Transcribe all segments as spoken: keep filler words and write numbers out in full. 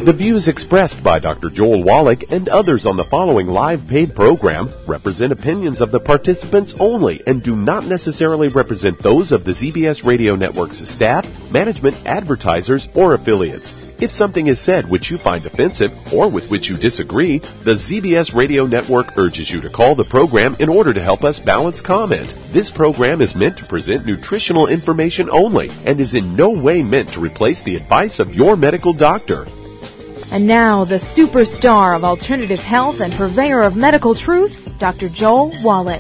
The views expressed by Doctor Joel Wallach and others on the following live paid program represent opinions of the participants only and do not necessarily represent those of the Z B S Radio Network's staff, management, advertisers, or affiliates. If something is said which you find offensive or with which you disagree, the Z B S Radio Network urges you to call the program in order to help us balance comment. This program is meant to present nutritional information only and is in no way meant to replace the advice of your medical doctor. And now, the superstar of alternative health and purveyor of medical truth, Doctor Joel Wallach.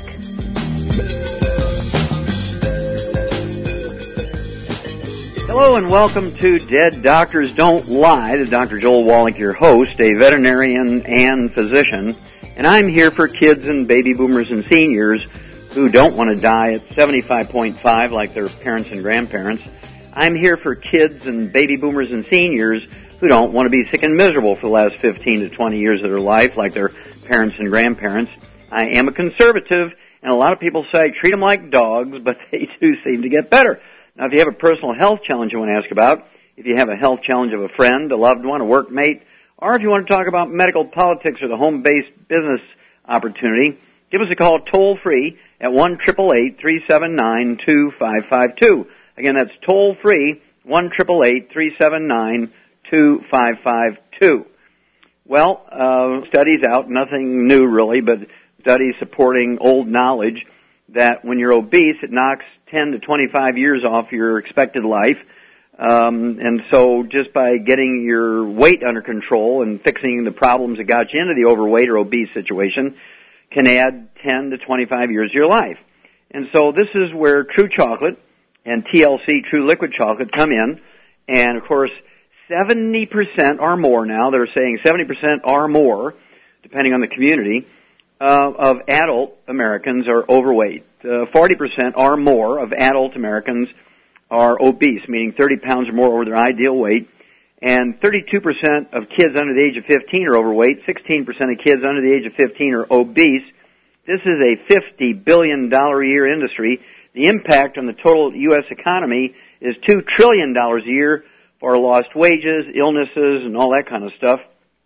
Hello and welcome to Dead Doctors Don't Lie. This is Doctor Joel Wallach, your host, a veterinarian and physician. And I'm here for kids and baby boomers and seniors who don't want to die at seventy-five point five like their parents and grandparents. I'm here for kids and baby boomers and seniors who don't want to be sick and miserable for the last fifteen to twenty years of their life like their parents and grandparents. I am a conservative, and a lot of people say I treat them like dogs, but they do seem to get better. Now, if you have a personal health challenge you want to ask about, if you have a health challenge of a friend, a loved one, a workmate, or if you want to talk about medical politics or the home-based business opportunity, give us a call toll-free at one eight eight eight, three seven nine, two five five two. Again, that's toll-free, one eight eight eight, three seven nine, two five five two. Well, uh, studies out, nothing new really, but studies supporting old knowledge that when you're obese, it knocks ten to twenty-five years off your expected life. Um, and so just by getting your weight under control and fixing the problems that got you into the overweight or obese situation can add ten to twenty-five years of your life. And so this is where True Chocolate and T L C, True Liquid Chocolate, come in. And, of course, seventy percent or more now, they're saying seventy percent or more, depending on the community, uh, of adult Americans are overweight. Uh, forty percent or more of adult Americans are obese, meaning thirty pounds or more over their ideal weight. And thirty-two percent of kids under the age of fifteen are overweight. sixteen percent of kids under the age of fifteen are obese. This is a fifty billion dollars a year industry. The impact on the total U S economy is two trillion dollars a year for lost wages, illnesses, and all that kind of stuff.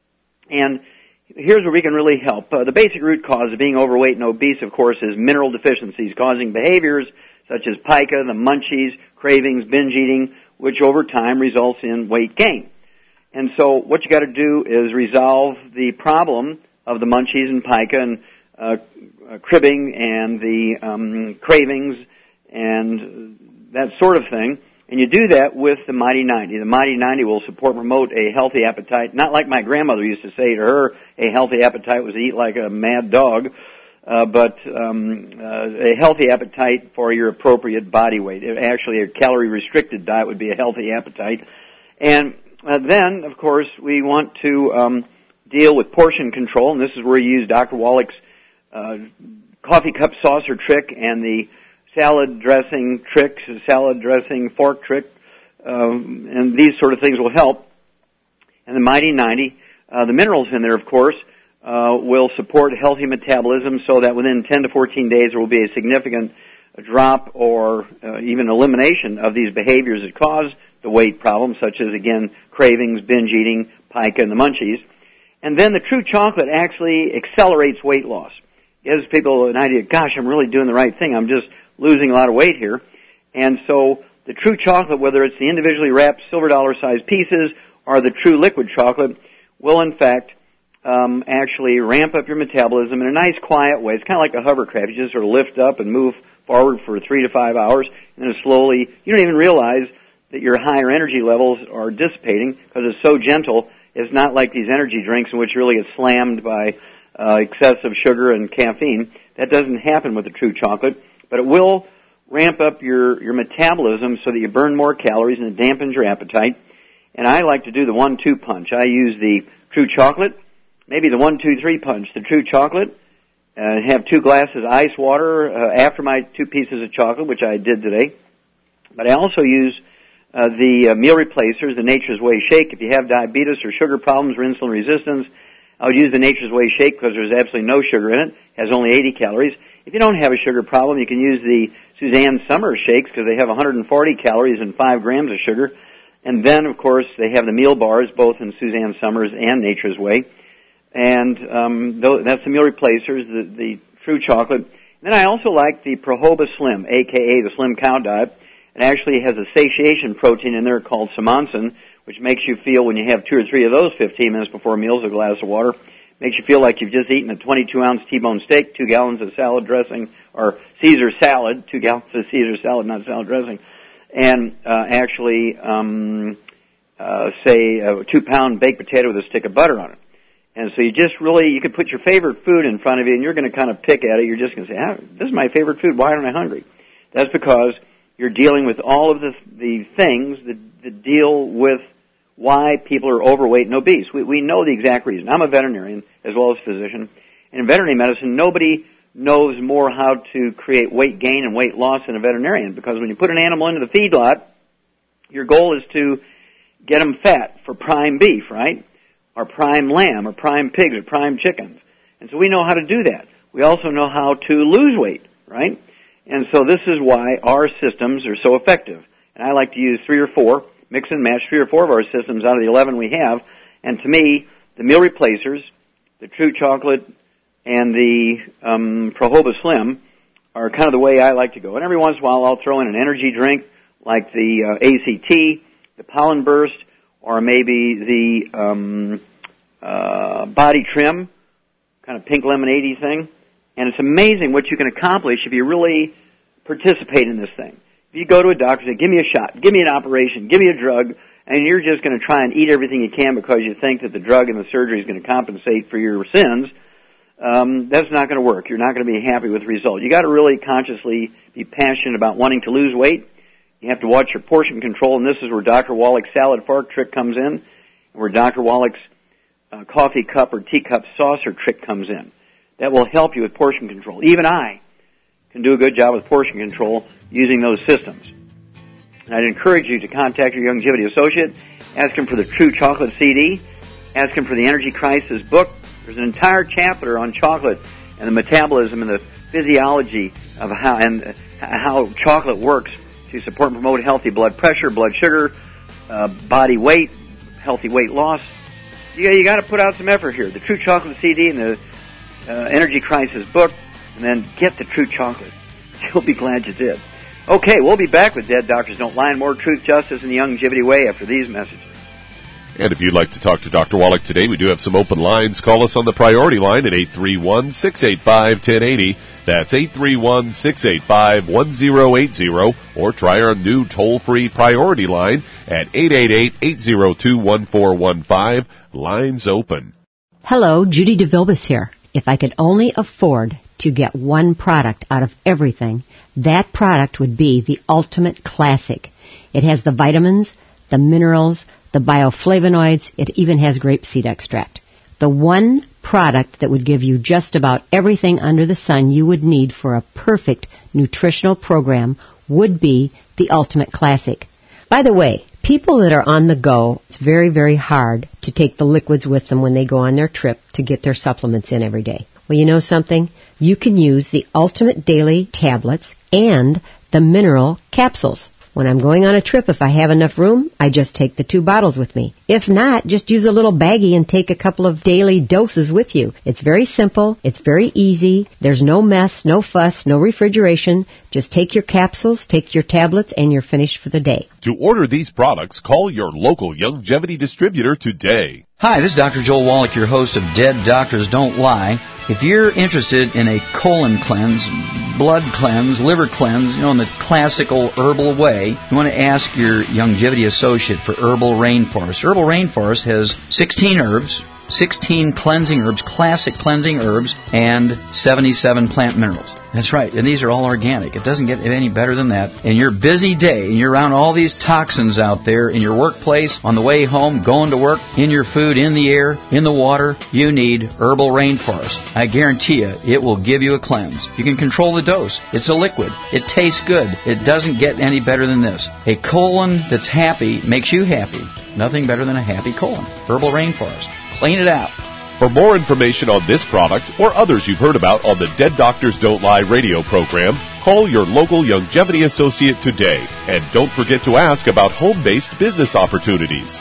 And here's where we can really help. Uh, the basic root cause of being overweight and obese, of course, is mineral deficiencies causing behaviors such as pica, the munchies, cravings, binge eating, which over time results in weight gain. And so what you got to do is resolve the problem of the munchies and pica and uh, uh, cribbing and the um, cravings and that sort of thing. And you do that with the Mighty ninety. The Mighty ninety will support and promote a healthy appetite, not like my grandmother used to say to her, a healthy appetite was to eat like a mad dog, uh, but um, uh, a healthy appetite for your appropriate body weight. Actually, a calorie-restricted diet would be a healthy appetite. And uh, then, of course, we want to um, deal with portion control, and this is where you use Doctor Wallach's uh, coffee cup saucer trick and the salad dressing tricks, salad dressing fork trick, um, and these sort of things will help. And the Mighty ninety, uh, the minerals in there, of course, uh, will support healthy metabolism so that within ten to fourteen days there will be a significant drop or uh, even elimination of these behaviors that cause the weight problem, such as, again, cravings, binge eating, pica, and the munchies. And then the True Chocolate actually accelerates weight loss. It gives people an idea, gosh, I'm really doing the right thing. I'm just losing a lot of weight here. And so the True Chocolate, whether it's the individually wrapped silver dollar sized pieces or the True Liquid Chocolate, will in fact um, actually ramp up your metabolism in a nice quiet way. It's kind of like a hovercraft. You just sort of lift up and move forward for three to five hours, and then slowly, you don't even realize that your higher energy levels are dissipating because it's so gentle. It's not like these energy drinks in which you really get slammed by uh, excessive sugar and caffeine. That doesn't happen with the True Chocolate. But it will ramp up your, your metabolism so that you burn more calories and it dampens your appetite. And I like to do the one two punch. I use the True Chocolate, maybe the one two three punch. The True Chocolate, uh, have two glasses of ice water uh, after my two pieces of chocolate, which I did today. But I also use uh, the uh, meal replacers, the Nature's Way Shake. If you have diabetes or sugar problems or insulin resistance, I would use the Nature's Way Shake because there's absolutely no sugar in it. It has only eighty calories. If you don't have a sugar problem, you can use the Suzanne Summer shakes because they have one hundred forty calories and five grams of sugar. And then, of course, they have the meal bars, both in Suzanne Summers and Nature's Way. And um, that's the meal replacers, the, the True Chocolate. And then I also like the Prohoba Slim, a k a the Slim Cow Diet. It actually has a satiation protein in there called simonsin, which makes you feel, when you have two or three of those fifteen minutes before meals, a glass of water, makes you feel like you've just eaten a twenty-two ounce T-bone steak, two gallons of salad dressing, or Caesar salad, two gallons of Caesar salad, not salad dressing, and uh, actually, um, uh, say, a two-pound baked potato with a stick of butter on it. And so you just really, you could put your favorite food in front of you, and you're going to kind of pick at it. You're just going to say, ah, this is my favorite food. Why aren't I hungry? That's because you're dealing with all of the, the things that, that deal with why people are overweight and obese. We, we know the exact reason. I'm a veterinarian as well as a physician. And in veterinary medicine, nobody knows more how to create weight gain and weight loss than a veterinarian, because when you put an animal into the feedlot, your goal is to get them fat for prime beef, right? Or prime lamb, or prime pigs, or prime chickens. And so we know how to do that. We also know how to lose weight, right? And so this is why our systems are so effective. And I like to use three or four, mix and match three or four of our systems out of the eleven we have. And to me, the meal replacers, the True Chocolate, and the um, Prohoba Slim are kind of the way I like to go. And every once in a while I'll throw in an energy drink like the uh, A C T, the Pollen Burst, or maybe the um, uh, Body Trim, kind of pink lemonade-y thing. And it's amazing what you can accomplish if you really participate in this thing. If you go to a doctor and say, give me a shot, give me an operation, give me a drug, and you're just going to try and eat everything you can because you think that the drug and the surgery is going to compensate for your sins, um, that's not going to work. You're not going to be happy with the result. You got to really consciously be passionate about wanting to lose weight. You have to watch your portion control, and this is where Doctor Wallach's salad fork trick comes in, and where Doctor Wallach's uh, coffee cup or teacup saucer trick comes in. That will help you with portion control. Even I can do a good job with portion control using those systems. And I'd encourage you to contact your Longevity associate, ask him for the True Chocolate C D, ask him for the Energy Crisis book. There's an entire chapter on chocolate and the metabolism and the physiology of how and how chocolate works to support and promote healthy blood pressure, blood sugar, uh, body weight, healthy weight loss. You, you got to put out some effort here. The True Chocolate C D and the Uh, Energy Crisis book, and then get the True Chocolate. You'll be glad you did. Okay, we'll be back with Dead Doctors Don't Lie and more truth, justice, and the Longevity Way after these messages. And if you'd like to talk to Doctor Wallach today, we do have some open lines. Call us on the priority line at eight three one, six eight five, one zero eight zero. That's eight three one, six eight five, one zero eight zero. Or try our new toll-free priority line at eight eight eight, eight zero two, one four one five. Lines open. Hello, Judy DeVilbus here. If I could only afford to get one product out of everything, that product would be the Ultimate Classic. It has the vitamins, the minerals, the bioflavonoids. It even has grapeseed extract. The one product that would give you just about everything under the sun you would need for a perfect nutritional program would be the Ultimate Classic. By the way, people that are on the go, it's very, very hard to take the liquids with them when they go on their trip to get their supplements in every day. Well, you know something? You can use the Ultimate Daily tablets and the mineral capsules. When I'm going on a trip, if I have enough room, I just take the two bottles with me. If not, just use a little baggie and take a couple of daily doses with you. It's very simple. It's very easy. There's no mess, no fuss, no refrigeration. Just take your capsules, take your tablets, and you're finished for the day. To order these products, call your local Longevity distributor today. Hi, this is Doctor Joel Wallach, your host of Dead Doctors Don't Lie. If you're interested in a colon cleanse, blood cleanse, liver cleanse, you know, in the classical herbal way, you want to ask your Longevity associate for Herbal Rainforest. Herbal Rainforest has sixteen herbs, sixteen cleansing herbs, classic cleansing herbs, and seventy-seven plant minerals. That's right, and these are all organic. It doesn't get any better than that. In your busy day, and you're around all these toxins out there, in your workplace, on the way home, going to work, in your food, in the air, in the water, you need Herbal Rainforest. I guarantee you, it will give you a cleanse. You can control the dose. It's a liquid. It tastes good. It doesn't get any better than this. A colon that's happy makes you happy. Nothing better than a happy colon. Herbal Rainforest. Clean it out. For more information on this product or others you've heard about on the Dead Doctors Don't Lie radio program, call your local Youngevity associate today. And don't forget to ask about home-based business opportunities.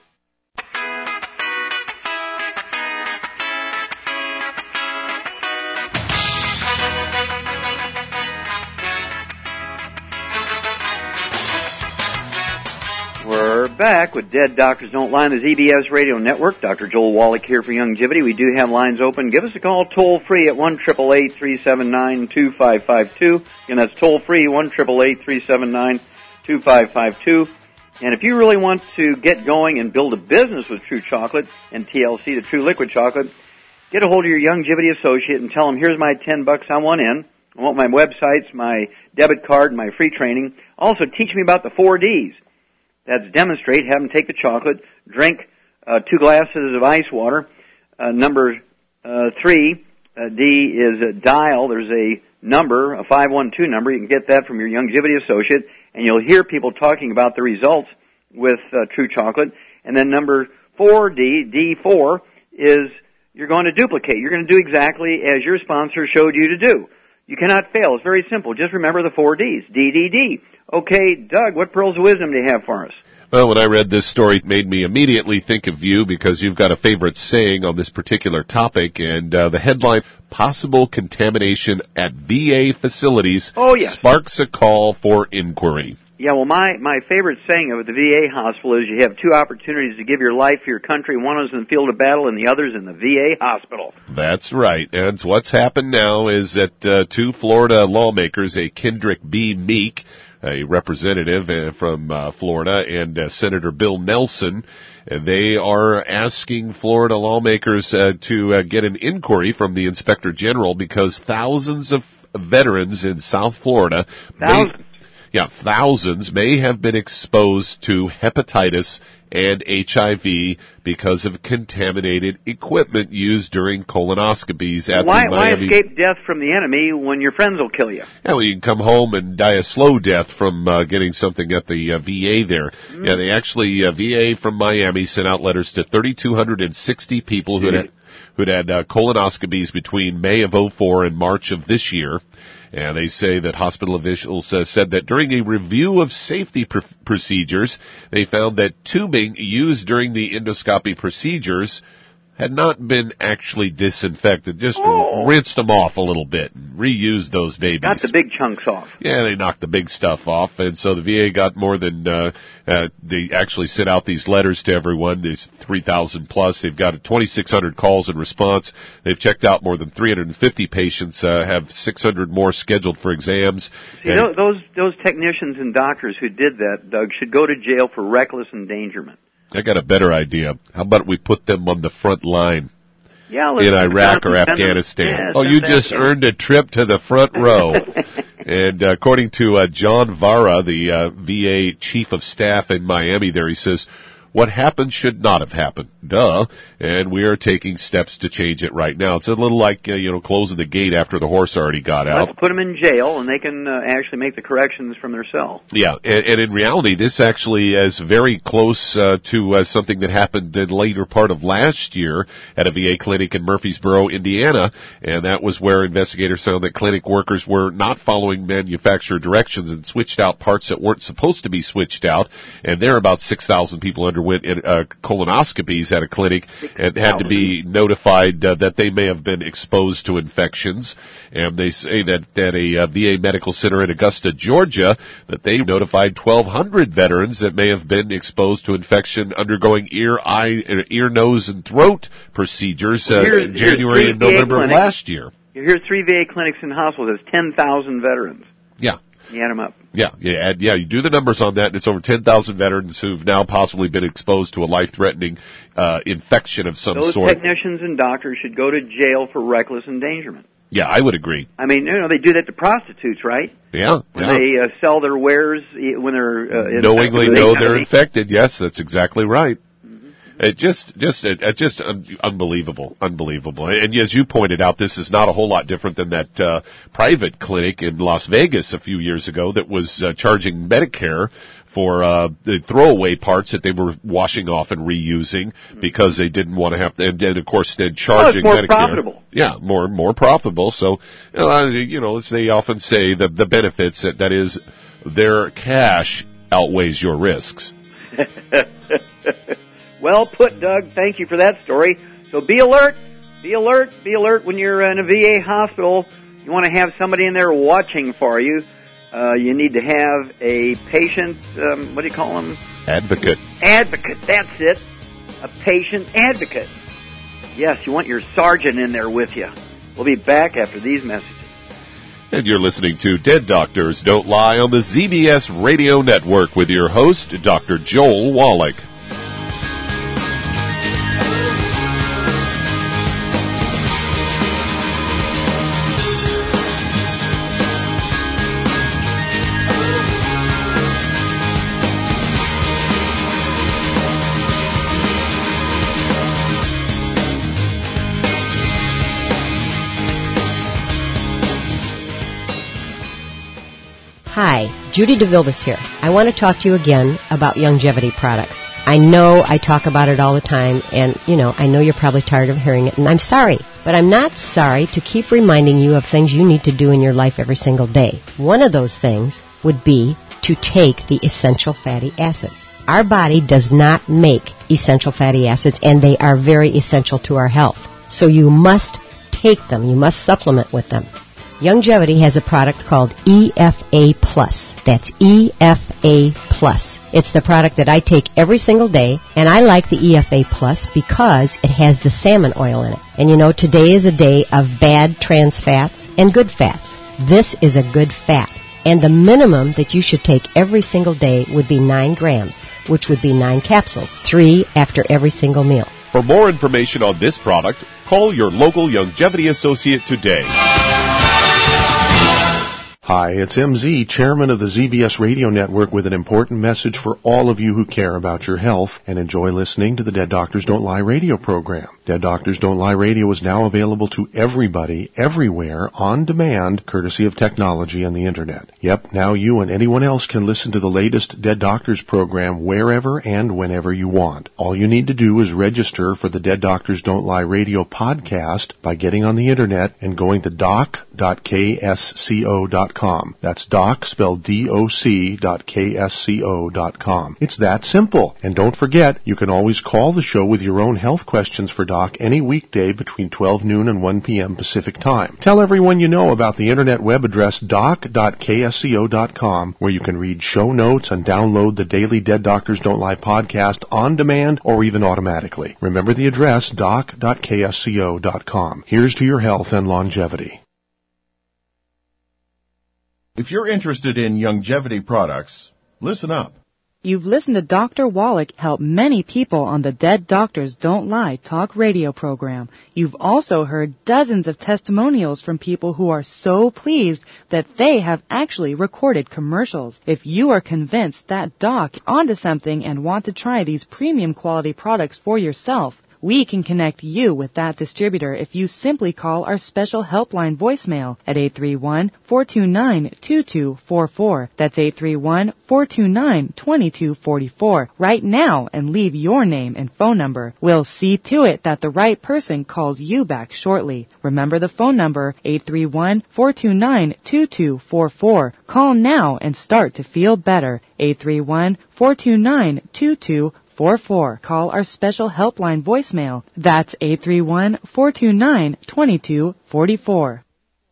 Back with Dead Doctors Don't Lie on the Z B S Radio Network. Doctor Joel Wallach here for Youngevity. We do have lines open. Give us a call toll free at one eight eight eight, three seven nine, two five five two. Again, that's toll free, one eight eight eight, three seven nine, two five five two. And if you really want to get going and build a business with True Chocolate and T L C, the True Liquid Chocolate, get a hold of your Youngevity associate and tell them, here's my ten bucks I want in. I want my websites, my debit card, my free training. Also, teach me about the four Ds. That's demonstrate, have them take the chocolate, drink uh, two glasses of ice water. Uh, number uh, three, uh, D is a dial. There's a number, a five one two number. You can get that from your Youngevity associate, and you'll hear people talking about the results with uh, True Chocolate. And then number four, D, D four, is you're going to duplicate. You're going to do exactly as your sponsor showed you to do. You cannot fail. It's very simple. Just remember the four Ds. D, D, D. Okay, Doug, what pearls of wisdom do you have for us? Well, when I read this story, it made me immediately think of you because you've got a favorite saying on this particular topic, and uh, the headline, Possible Contamination at V A Facilities oh, yes. Sparks a Call for Inquiry. Yeah, well, my, my favorite saying of the V A hospital is you have two opportunities to give your life for your country. One is in the field of battle and the other is in the V A hospital. That's right. And what's happened now is that uh, two Florida lawmakers, a Kendrick B. Meek, a representative uh, from uh, Florida, and uh, Senator Bill Nelson, uh, they are asking Florida lawmakers uh, to uh, get an inquiry from the Inspector General because thousands of veterans in South Florida, thousands, may, yeah, thousands may have been exposed to hepatitis and H I V because of contaminated equipment used during colonoscopies at why, the Miami. Why escape death from the enemy when your friends will kill you? Yeah, well, you can come home and die a slow death from uh, getting something at the uh, V A there. Mm. Yeah, they actually, uh, V A from Miami sent out letters to three thousand two hundred sixty people who had, mm-hmm. who'd had uh, colonoscopies between May of oh four and March of this year. And they say that hospital officials uh, said that during a review of safety pr- procedures, they found that tubing used during the endoscopy procedures had not been actually disinfected, just oh. rinsed them off a little bit and reused those babies. Got the big chunks off. Yeah, they knocked the big stuff off, and so the V A got more than, uh, uh they actually sent out these letters to everyone, these three thousand plus. They've got twenty-six hundred calls in response. They've checked out more than three hundred fifty patients, uh, have six hundred more scheduled for exams. See, and those, those technicians and doctors who did that, Doug, should go to jail for reckless endangerment. I got a better idea. How about we put them on the front line yeah, in Iraq or Afghanistan? Yeah, oh, you just earned a trip to the front row. And uh, according to uh, John Vara, the uh, V A chief of staff in Miami there, he says, what happened should not have happened. Duh. And we are taking steps to change it right now. It's a little like, uh, you know, closing the gate after the horse already got out. Let's put them in jail, and they can uh, actually make the corrections from their cell. Yeah, and, and in reality, this actually is very close uh, to uh, something that happened in the later part of last year at a V A clinic in Murfreesboro, Indiana, and that was where investigators found that clinic workers were not following manufacturer directions and switched out parts that weren't supposed to be switched out, and there about six thousand people underwent uh, colonoscopies at a clinic and had to be notified uh, that they may have been exposed to infections. And they say that at a uh, V A medical center in Augusta, Georgia, that they notified twelve hundred veterans that may have been exposed to infection undergoing ear, eye, ear, nose, and throat procedures uh, here's, in January and November of last year. Here's three V A clinics and hospitals. There's ten thousand veterans. Yeah. You add them up. Yeah, yeah, add, yeah. You do the numbers on that, and it's over ten thousand veterans who've now possibly been exposed to a life-threatening uh, infection of some Those sort. Those technicians and doctors should go to jail for reckless endangerment. Yeah, I would agree. I mean, you know, they do that to prostitutes, right? Yeah, when yeah. they uh, sell their wares when they're uh, knowingly know they're infected. Yes, that's exactly right. It just, just, it, it just un- unbelievable, unbelievable. And as you pointed out, this is not a whole lot different than that uh, private clinic in Las Vegas a few years ago that was uh, charging Medicare for uh, the throwaway parts that they were washing off and reusing because they didn't want to have to, and then of course then charging well, it's more Medicare. Profitable. Yeah, more more profitable. So, uh, you know, as they often say, the the benefits that, that is their cash outweighs your risks. Well put, Doug. Thank you for that story. So be alert, be alert, be alert when you're in a V A hospital. You want to have somebody in there watching for you. Uh, you need to have a patient, um, what do you call them? Advocate. Advocate, that's it. A patient advocate. Yes, you want your sergeant in there with you. We'll be back after these messages. And you're listening to Dead Doctors Don't Lie on the Z B S Radio Network with your host, Doctor Joel Wallach. Hi, Judy DeVilbiss here. I want to talk to you again about Youngevity products. I know I talk about it all the time, and, you know, I know you're probably tired of hearing it, and I'm sorry. But I'm not sorry to keep reminding you of things you need to do in your life every single day. One of those things would be to take the essential fatty acids. Our body does not make essential fatty acids, and they are very essential to our health. So you must take them. You must supplement with them. Youngevity has a product called E F A Plus. That's E F A Plus. It's the product that I take every single day, and I like the E F A Plus because it has the salmon oil in it. And you know, today is a day of bad trans fats and good fats. This is a good fat. And the minimum that you should take every single day would be nine grams, which would be nine capsules, three after every single meal. For more information on this product, call your local Youngevity associate today. Hi, it's M Z, chairman of the Z B S Radio Network, with an important message for all of you who care about your health and enjoy listening to the Dead Doctors Don't Lie radio program. Dead Doctors Don't Lie radio is now available to everybody, everywhere, on demand, courtesy of technology and the Internet. Yep, now you and anyone else can listen to the latest Dead Doctors program wherever and whenever you want. All you need to do is register for the Dead Doctors Don't Lie radio podcast by getting on the Internet and going to doc dot k s c o dot com. That's doc, spelled D O C, dot K S C O dot com. It's that simple. And don't forget, you can always call the show with your own health questions for Doc any weekday between twelve noon and one p.m. Pacific Time. Tell everyone you know about the Internet web address doc dot k s c o dot com, where you can read show notes and download the daily Dead Doctors Don't Lie podcast on demand or even automatically. Remember the address, doc dot k s c o dot com. Here's to your health and longevity. If you're interested in Youngevity products, listen up. You've listened to Doctor Wallach help many people on the Dead Doctors Don't Lie talk radio program. You've also heard dozens of testimonials from people who are so pleased that they have actually recorded commercials. If you are convinced that Doc is onto something and want to try these premium quality products for yourself, we can connect you with that distributor if you simply call our special helpline voicemail at eight three one, four two nine, two two four four. That's eight three one, four two nine, two two four four right now and leave your name and phone number. We'll see to it that the right person calls you back shortly. Remember the phone number, eight three one, four two nine, two two four four. Call now and start to feel better. eight three one, four two nine, two two four four. Call our special helpline voicemail. That's eight three one, four two nine, two two four four.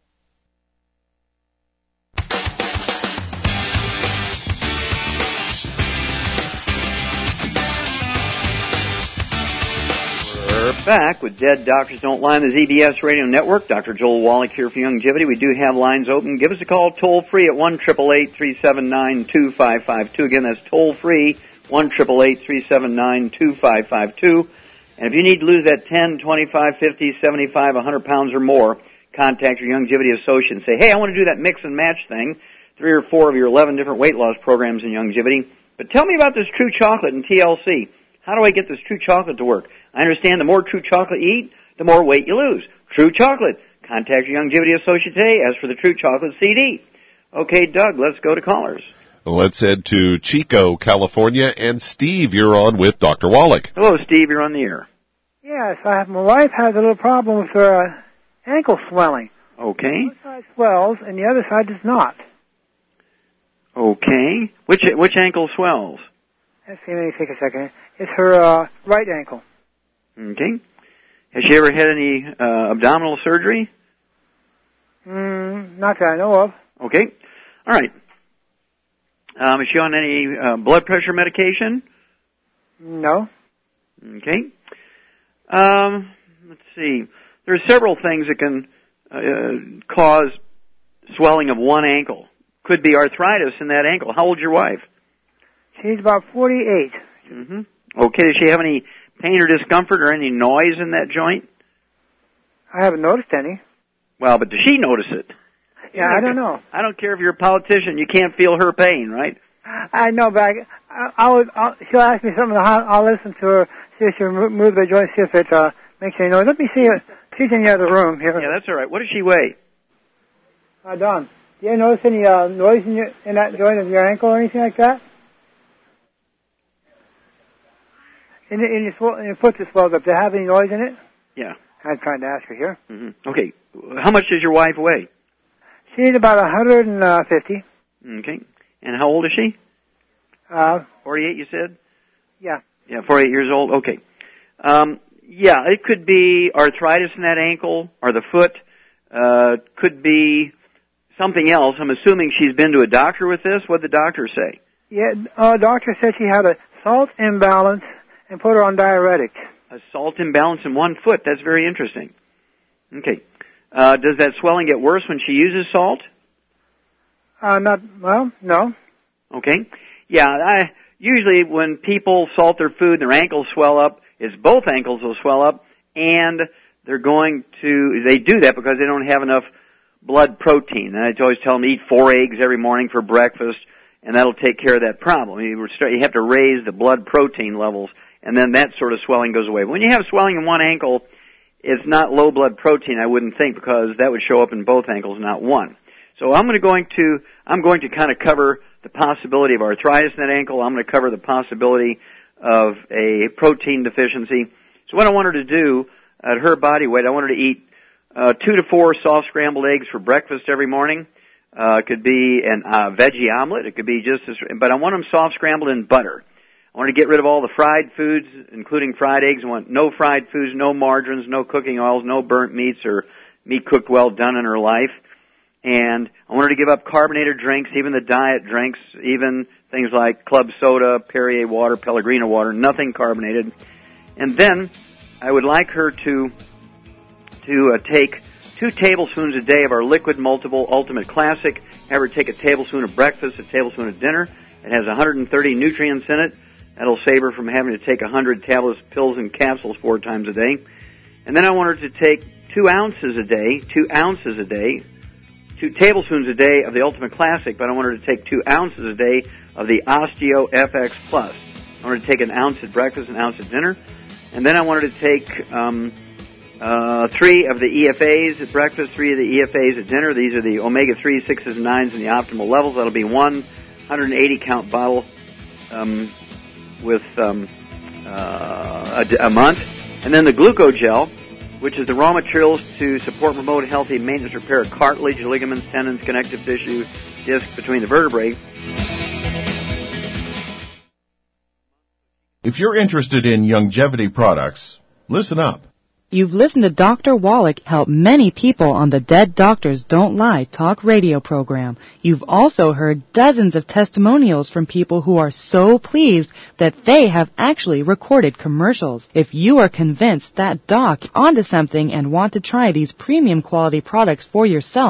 We're back with Dead Doctors Don't Lie on the Z B S Radio Network. Doctor Joel Wallach here for Youngevity. We do have lines open. Give us a call toll free at one eight eight eight, three seven nine, two five five two. Again, that's toll free, one eight eight eight, three seven nine, two five five two. And if you need to lose that ten, twenty-five, fifty, seventy-five, one hundred pounds or more, contact your Youngevity associate and say, hey, I want to do that mix and match thing, three or four of your eleven different weight loss programs in Youngevity. But tell me about this True Chocolate and T L C. How do I get this True Chocolate to work? I understand the more True Chocolate you eat, the more weight you lose. True Chocolate. Contact your Longevity Associate today. Ask for the True Chocolate C D. Okay, Doug, let's go to callers. Let's head to Chico, California, and Steve, you're on with Doctor Wallach. Hello, Steve, you're on the air. Yes, I have, my wife has a little problem with her uh, ankle swelling. Okay. One side swells and the other side does not. Okay. Which which ankle swells? Let's see, let me take a second. It's her uh, right ankle. Okay. Has she ever had any uh, abdominal surgery? Mm, not that I know of. Okay. All right. Um, is she on any uh, blood pressure medication? No. Okay. Um, let's see. There are several things that can uh, cause swelling of one ankle. Could be arthritis in that ankle. How old's your wife? She's about forty-eight. Mm-hmm. Okay. Does she have any pain or discomfort or any noise in that joint? I haven't noticed any. Well, but does she notice it? Yeah, I don't know. I don't care if you're a politician. You can't feel her pain, right? I know, but I, I, I'll, I'll, she'll ask me something. I'll, I'll listen to her, see if she'll move the joint, see if it uh, makes any noise. Let me see her. She's in the other room here. Yeah, that's all right. What does she weigh? Uh, Don, do you notice any uh, noise in, your, in that joint of your ankle or anything like that? In, in, your, sw- in your foot that swells up, do you have any noise in it? Yeah. I'm trying to ask her here. Mm-hmm. Okay. How much does your wife weigh? She's about one hundred fifty. Okay. And how old is she? Uh, forty-eight, you said? Yeah. Yeah, forty-eight years old. Okay. Um, yeah, it could be arthritis in that ankle or the foot. Uh, could be something else. I'm assuming she's been to a doctor with this. What did the doctor say? Yeah, uh, doctor said she had a salt imbalance and put her on diuretics. A salt imbalance in one foot. That's very interesting. Okay. Uh, does that swelling get worse when she uses salt? Uh, not, well, no. Okay. Yeah, I, usually when people salt their food and their ankles swell up, it's both ankles will swell up, and they're going to, they do that because they don't have enough blood protein. And I always tell them to eat four eggs every morning for breakfast, and that'll take care of that problem. You have to raise the blood protein levels, and then that sort of swelling goes away. When you have swelling in one ankle, it's not low blood protein, I wouldn't think, because that would show up in both ankles, not one. So I'm going to going to I'm going to kind of cover the possibility of arthritis in that ankle. I'm going to cover the possibility of a protein deficiency. So what I want her to do at her body weight, I want her to eat uh, two to four soft scrambled eggs for breakfast every morning. Uh, it could be an uh, veggie omelet. It could be just as, but I want them soft scrambled in butter. I want to get rid of all the fried foods, including fried eggs. I want no fried foods, no margarines, no cooking oils, no burnt meats or meat cooked well done in her life. And I want her to give up carbonated drinks, even the diet drinks, even things like club soda, Perrier water, Pellegrino water, nothing carbonated. And then I would like her to to uh, take two tablespoons a day of our liquid multiple Ultimate Classic. Have her take a tablespoon at breakfast, a tablespoon at dinner. It has one hundred thirty nutrients in it. That'll save her from having to take one hundred tablets, pills, and capsules four times a day. And then I want her to take two ounces a day, two ounces a day, two tablespoons a day of the Ultimate Classic, but I want her to take two ounces a day of the Osteo F X Plus. I want her to take an ounce at breakfast, an ounce at dinner. And then I want her to take um, uh, three of the E F As at breakfast, three of the E F As at dinner. These are the omega three, sixes, and nines in the optimal levels. That'll be one one hundred eighty count bottle um, with um, uh, a, a month. And then the Glucogel, which is the raw materials to support and promote healthy maintenance repair of cartilage, ligaments, tendons, connective tissue, discs between the vertebrae. If you're interested in longevity products, listen up. You've listened to Doctor Wallach help many people on the Dead Doctors Don't Lie talk radio program. You've also heard dozens of testimonials from people who are so pleased that they have actually recorded commercials. If you are convinced that doc onto something and want to try these premium quality products for yourself,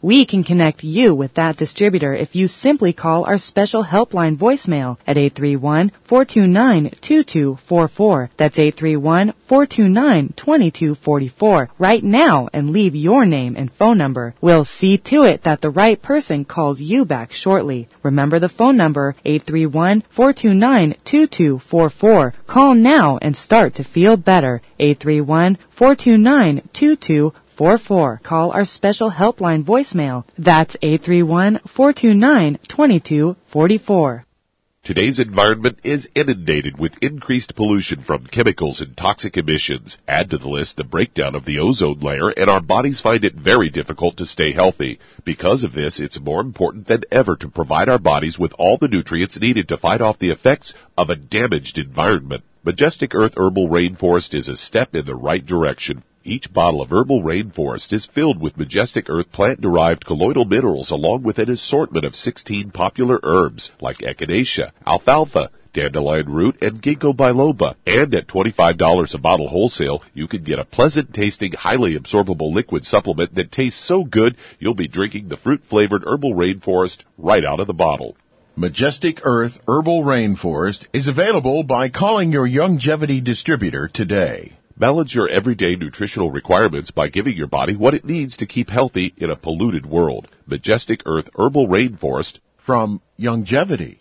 We can connect you with that distributor if you simply call our special helpline voicemail at eight three one, four two nine, two two four four. That's eight three one, four two nine, two two four four right now and leave your name and phone number. We'll see to it that the right person calls you back shortly. Remember the phone number, eight three one, four two nine, two two four four. Call now and start to feel better. eight three one, four two nine, two two four four. Call our special helpline voicemail. That's eight three one, four two nine, two two four four. Today's environment is inundated with increased pollution from chemicals and toxic emissions. Add to the list the breakdown of the ozone layer, and our bodies find it very difficult to stay healthy. Because of this, it's more important than ever to provide our bodies with all the nutrients needed to fight off the effects of a damaged environment. Majestic Earth Herbal Rainforest is a step in the right direction. Each bottle of Herbal Rainforest is filled with Majestic Earth plant-derived colloidal minerals along with an assortment of sixteen popular herbs like echinacea, alfalfa, dandelion root, and ginkgo biloba. And at twenty-five dollars a bottle wholesale, you can get a pleasant-tasting, highly absorbable liquid supplement that tastes so good you'll be drinking the fruit-flavored Herbal Rainforest right out of the bottle. Majestic Earth Herbal Rainforest is available by calling your Youngevity distributor today. Balance your everyday nutritional requirements by giving your body what it needs to keep healthy in a polluted world. Majestic Earth Herbal Rainforest from Youngevity.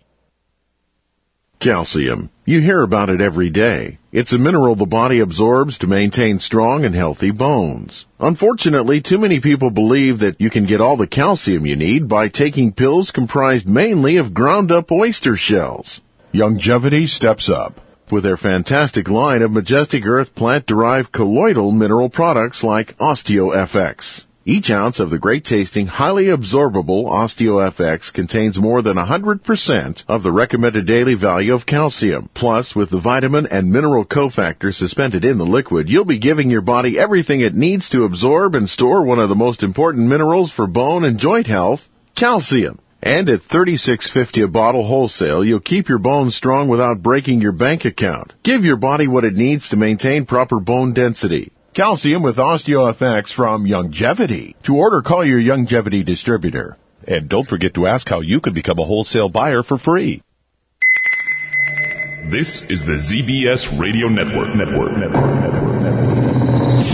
Calcium. You hear about it every day. It's a mineral the body absorbs to maintain strong and healthy bones. Unfortunately, too many people believe that you can get all the calcium you need by taking pills comprised mainly of ground-up oyster shells. Youngevity steps up with their fantastic line of Majestic Earth plant-derived colloidal mineral products like OsteoFX. Each ounce of the great-tasting, highly absorbable OsteoFX contains more than one hundred percent of the recommended daily value of calcium. Plus, with the vitamin and mineral cofactors suspended in the liquid, you'll be giving your body everything it needs to absorb and store one of the most important minerals for bone and joint health, calcium. And at thirty-six fifty a bottle wholesale, you'll keep your bones strong without breaking your bank account. Give your body what it needs to maintain proper bone density. Calcium with OsteoFX from Youngevity. To order, call your Youngevity distributor. And don't forget to ask how you can become a wholesale buyer for free. This is the Z B S Radio Network. Network. Network. Network. Network.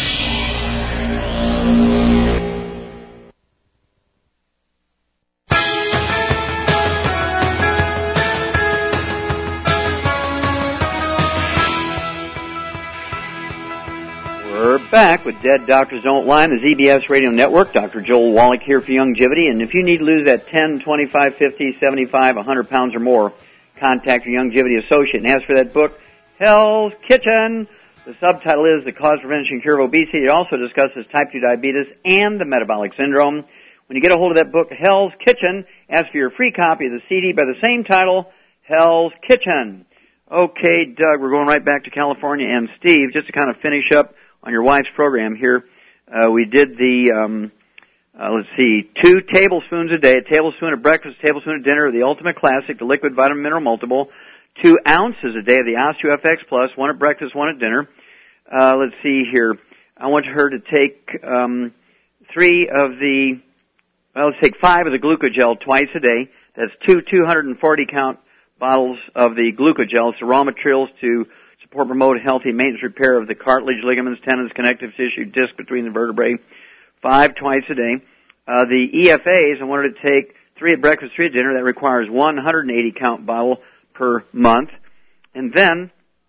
Back with Dead Doctors Don't Lie on the Z B S Radio Network. Doctor Joel Wallach here for Youngevity. And if you need to lose that ten, twenty-five, fifty, seventy-five, one hundred pounds or more, contact your Youngevity associate and ask for that book, Hell's Kitchen. The subtitle is The Cause, Prevention, and Cure of Obesity. It also discusses type two diabetes and the metabolic syndrome. When you get a hold of that book, Hell's Kitchen, ask for your free copy of the C D by the same title, Hell's Kitchen. Okay, Doug, we're going right back to California. And Steve, just to kind of finish up on your wife's program here, uh, we did the, um, uh, let's see, two tablespoons a day, a tablespoon at breakfast, a tablespoon at dinner of the Ultimate Classic, the Liquid Vitamin Mineral Multiple, two ounces a day of the OsteoFX Plus, one at breakfast, one at dinner. Uh, let's see here. I want her to take um, three of the, well, let's take five of the Glucogel twice a day. That's two two hundred forty count bottles of the Glucogel. It's the raw materials to support, promote healthy maintenance repair of the cartilage, ligaments, tendons, connective tissue, disc between the vertebrae. Five twice a day. Uh, the E F As, I wanted to take three at breakfast, three at dinner. That requires one hundred eighty count bottle per month. And then,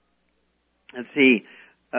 let's see, uh,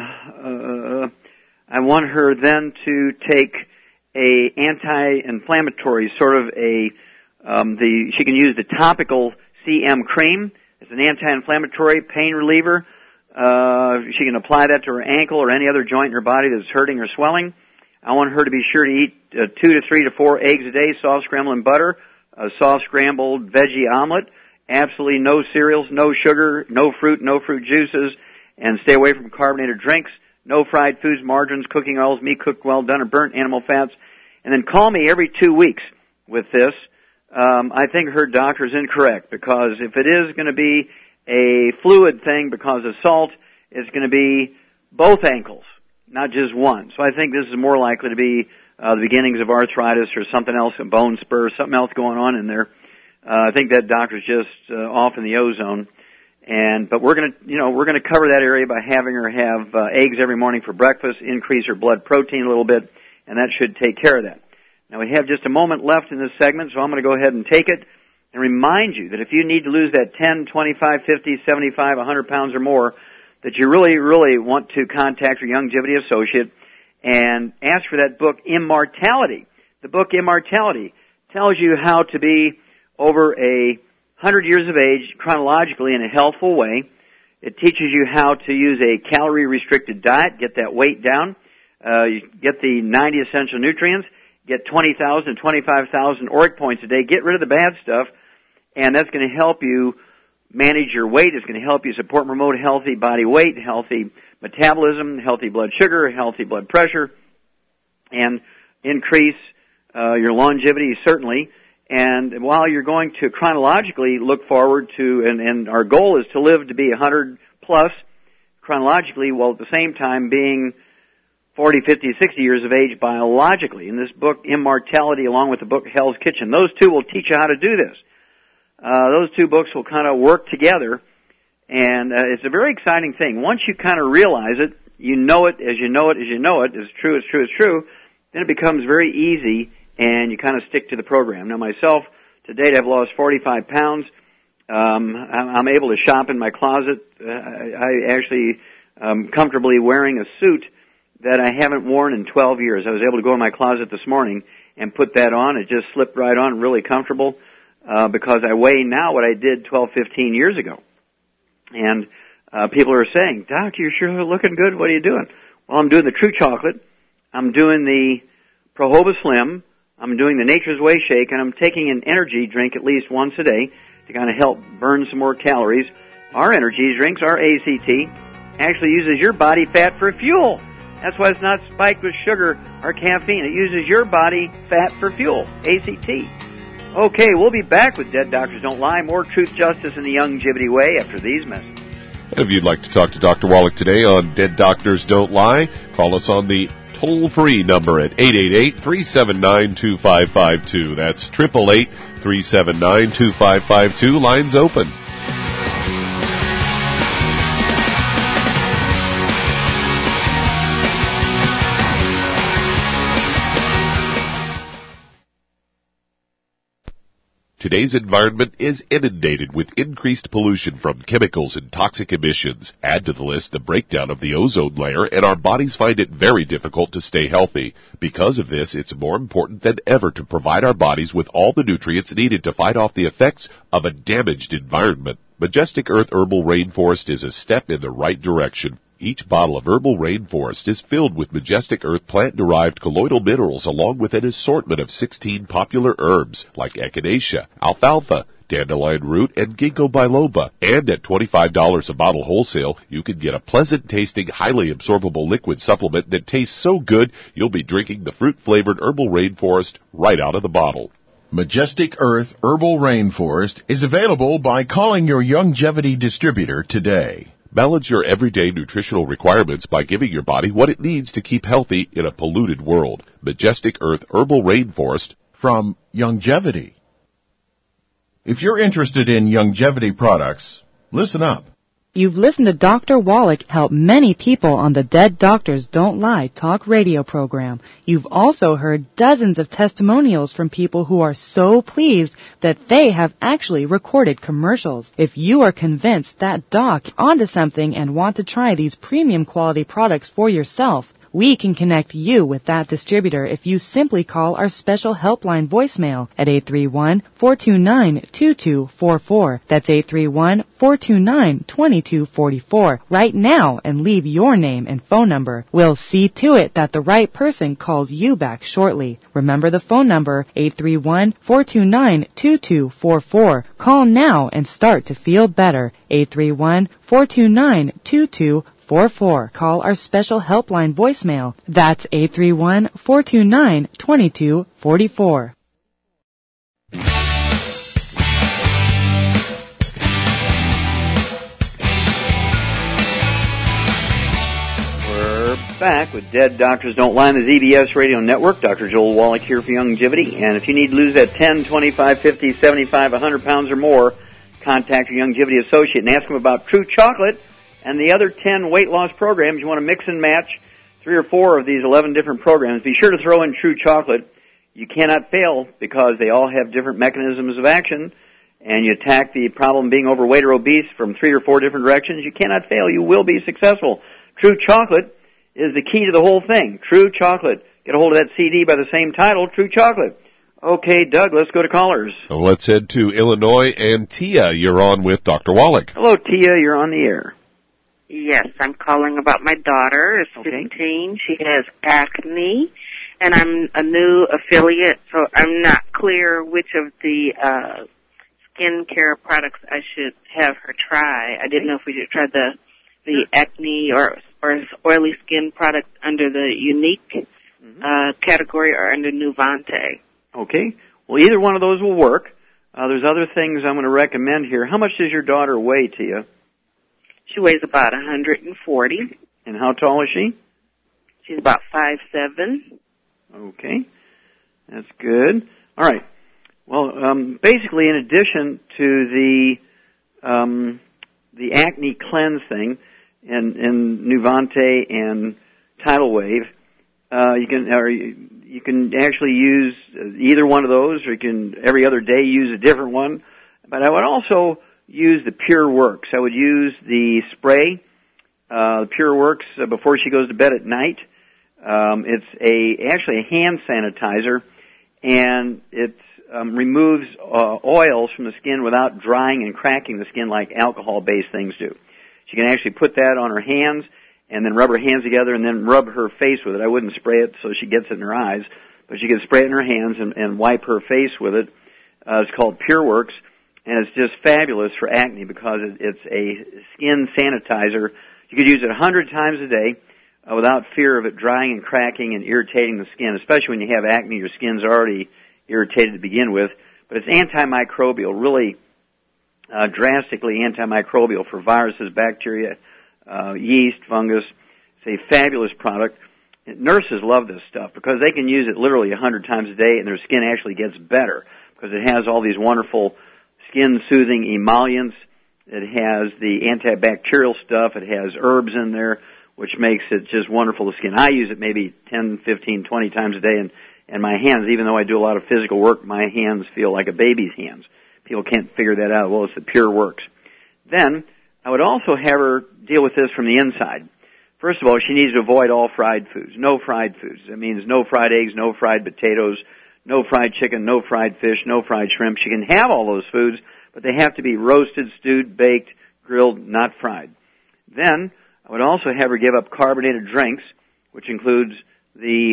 uh, I want her then to take a anti-inflammatory, sort of a, um, the, she can use the topical C M cream. It's an anti-inflammatory pain reliever. Uh, she can apply that to her ankle or any other joint in her body that's hurting or swelling. I want her to be sure to eat uh, two to three to four eggs a day, soft scrambled in butter, a soft scrambled veggie omelet, absolutely no cereals, no sugar, no fruit, no fruit juices, and stay away from carbonated drinks, no fried foods, margarines, cooking oils, meat cooked well done or burnt, animal fats. And then call me every two weeks with this. Um, I think her doctor is incorrect, because if it is going to be a fluid thing because of salt, it's going to be both ankles, not just one. So I think this is more likely to be uh, the beginnings of arthritis or something else, a bone spur, something else going on in there. Uh, I think that doctor's just uh, off in the ozone. And but we're going to, you know, we're going to cover that area by having her have uh, eggs every morning for breakfast, increase her blood protein a little bit, and that should take care of that. Now we have just a moment left in this segment, so I'm going to go ahead and take it and remind you that if you need to lose that ten, twenty-five, fifty, seventy-five, one hundred pounds or more, that you really, really want to contact your Youngevity associate and ask for that book, Immortality. The book, Immortality, tells you how to be over a hundred years of age chronologically in a healthful way. It teaches you how to use a calorie-restricted diet, get that weight down, uh, you get the ninety essential nutrients, get twenty thousand, twenty-five thousand auric points a day, get rid of the bad stuff, and that's going to help you manage your weight. It's going to help you support and promote healthy body weight, healthy metabolism, healthy blood sugar, healthy blood pressure, and increase uh, your longevity, certainly. And while you're going to chronologically look forward to, and, and our goal is to live to be one hundred plus chronologically, while at the same time being forty, fifty, sixty years of age biologically. In this book, Immortality, along with the book Hell's Kitchen, those two will teach you how to do this. Uh, those two books will kind of work together, and uh, it's a very exciting thing. Once you kind of realize it, you know it as you know it as you know it, it's true, it's true, it's true, then it becomes very easy, and you kind of stick to the program. Now, myself, to date, I've lost forty-five pounds. Um, I'm able to shop in my closet. Uh, I actually am comfortably wearing a suit that I haven't worn in twelve years. I was able to go in my closet this morning and put that on. It just slipped right on, really comfortable, uh, because I weigh now what I did twelve, fifteen years ago. And uh, people are saying, Doc, you're sure looking good. What are you doing? Well, I'm doing the True Chocolate. I'm doing the Prohoba Slim. I'm doing the Nature's Way Shake, and I'm taking an energy drink at least once a day to kind of help burn some more calories. Our energy drinks, our A C T, actually uses your body fat for fuel. That's why it's not spiked with sugar or caffeine. It uses your body fat for fuel, A C T. Okay, we'll be back with Dead Doctors Don't Lie. More truth, justice, and the Youngevity way after these messages. And if you'd like to talk to Doctor Wallach today on Dead Doctors Don't Lie, call us on the toll-free number at eight eight eight, three seven nine, two five five two. That's eight eight eight, three seven nine, two five five two. Lines open. Today's environment is inundated with increased pollution from chemicals and toxic emissions. Add to the list the breakdown of the ozone layer, and our bodies find it very difficult to stay healthy. Because of this, it's more important than ever to provide our bodies with all the nutrients needed to fight off the effects of a damaged environment. Majestic Earth Herbal Rainforest is a step in the right direction. Each bottle of Herbal Rainforest is filled with Majestic Earth plant-derived colloidal minerals along with an assortment of sixteen popular herbs like echinacea, alfalfa, dandelion root, and ginkgo biloba. And at twenty-five dollars a bottle wholesale, you can get a pleasant-tasting, highly absorbable liquid supplement that tastes so good you'll be drinking the fruit-flavored Herbal Rainforest right out of the bottle. Majestic Earth Herbal Rainforest is available by calling your Youngevity distributor today. Balance your everyday nutritional requirements by giving your body what it needs to keep healthy in a polluted world. Majestic Earth Herbal Rainforest from Youngevity. If you're interested in Youngevity products, listen up. You've listened to Doctor Wallach help many people on the Dead Doctors Don't Lie talk radio program. You've also heard dozens of testimonials from people who are so pleased that they have actually recorded commercials. If you are convinced that Doc is onto something and want to try these premium quality products for yourself, we can connect you with that distributor if you simply call our special helpline voicemail at eight three one, four two nine, two two four four. That's eight three one, four two nine, two two four four right now and leave your name and phone number. We'll see to it that the right person calls you back shortly. Remember the phone number, eight three one, four two nine, two two four four. Call now and start to feel better. eight three one, four two nine, two two four four. Call our special helpline voicemail. That's eight three one, four two nine, two two four four. We're back with Dead Doctors Don't Lie on the Z B S Radio Network. Doctor Joel Wallach here for Youngevity. And if you need to lose that ten, twenty-five, fifty, seventy-five, one hundred pounds or more, contact your Youngevity associate and ask them about True Chocolate and the other ten weight loss programs. You want to mix and match three or four of these eleven different programs. Be sure to throw in True Chocolate. You cannot fail because they all have different mechanisms of action, and you attack the problem being overweight or obese from three or four different directions. You cannot fail. You will be successful. True Chocolate is the key to the whole thing. True Chocolate. Get a hold of that C D by the same title, True Chocolate. Okay, Doug, let's go to callers. Well, let's head to Illinois, and Tia, you're on with Doctor Wallach. Hello, Tia, you're on the air. Yes, I'm calling about my daughter. Is Okay. fifteen. She has acne, and I'm a new affiliate, so I'm not clear which of the uh skincare products I should have her try. I didn't know if we should try the the acne or or oily skin product under the unique Mm-hmm. uh category or under Nuvante. Okay. Well, either one of those will work. Uh, there's other things I'm going to recommend here. How much does your daughter weigh, Tia? She weighs about one hundred forty. And how tall is she? She's about five seven. Okay. That's good. All right. Well, um, basically, in addition to the um, the acne cleanse thing and, and Nuvante and Tidal Wave, uh, you can or you can actually use either one of those, or you can every other day use a different one. But I would also use the Pure Works. I would use the spray, uh, Pure Works, uh, before she goes to bed at night. Um, it's a actually a hand sanitizer, and it um, removes uh, oils from the skin without drying and cracking the skin like alcohol-based things do. She can actually put that on her hands and then rub her hands together and then rub her face with it. I wouldn't spray it so she gets it in her eyes, but she can spray it in her hands and, and wipe her face with it. Uh, it's called Pure Works, and it's just fabulous for acne because it, it's a skin sanitizer. You could use it a hundred times a day uh, without fear of it drying and cracking and irritating the skin, especially when you have acne. Your skin's already irritated to begin with. But it's antimicrobial, really uh, drastically antimicrobial for viruses, bacteria, uh, yeast, fungus. It's a fabulous product. Nurses love this stuff because they can use it literally a hundred times a day and their skin actually gets better because it has all these wonderful skin-soothing emollients. It has the antibacterial stuff. It has herbs in there, which makes it just wonderful to skin. I use it maybe ten, fifteen, twenty times a day, and, and my hands, even though I do a lot of physical work, my hands feel like a baby's hands. People can't figure that out. Well, it's the Pure Works. Then, I would also have her deal with this from the inside. First of all, she needs to avoid all fried foods. No fried foods. That means no fried eggs, no fried potatoes, no fried chicken, no fried fish, no fried shrimp. She can have all those foods, but they have to be roasted, stewed, baked, grilled, not fried. Then, I would also have her give up carbonated drinks, which includes the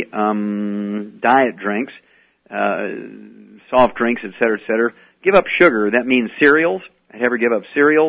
um, diet drinks, uh, soft drinks, et cetera, et cetera. Give up sugar. That means cereals. I'd have her give up cereals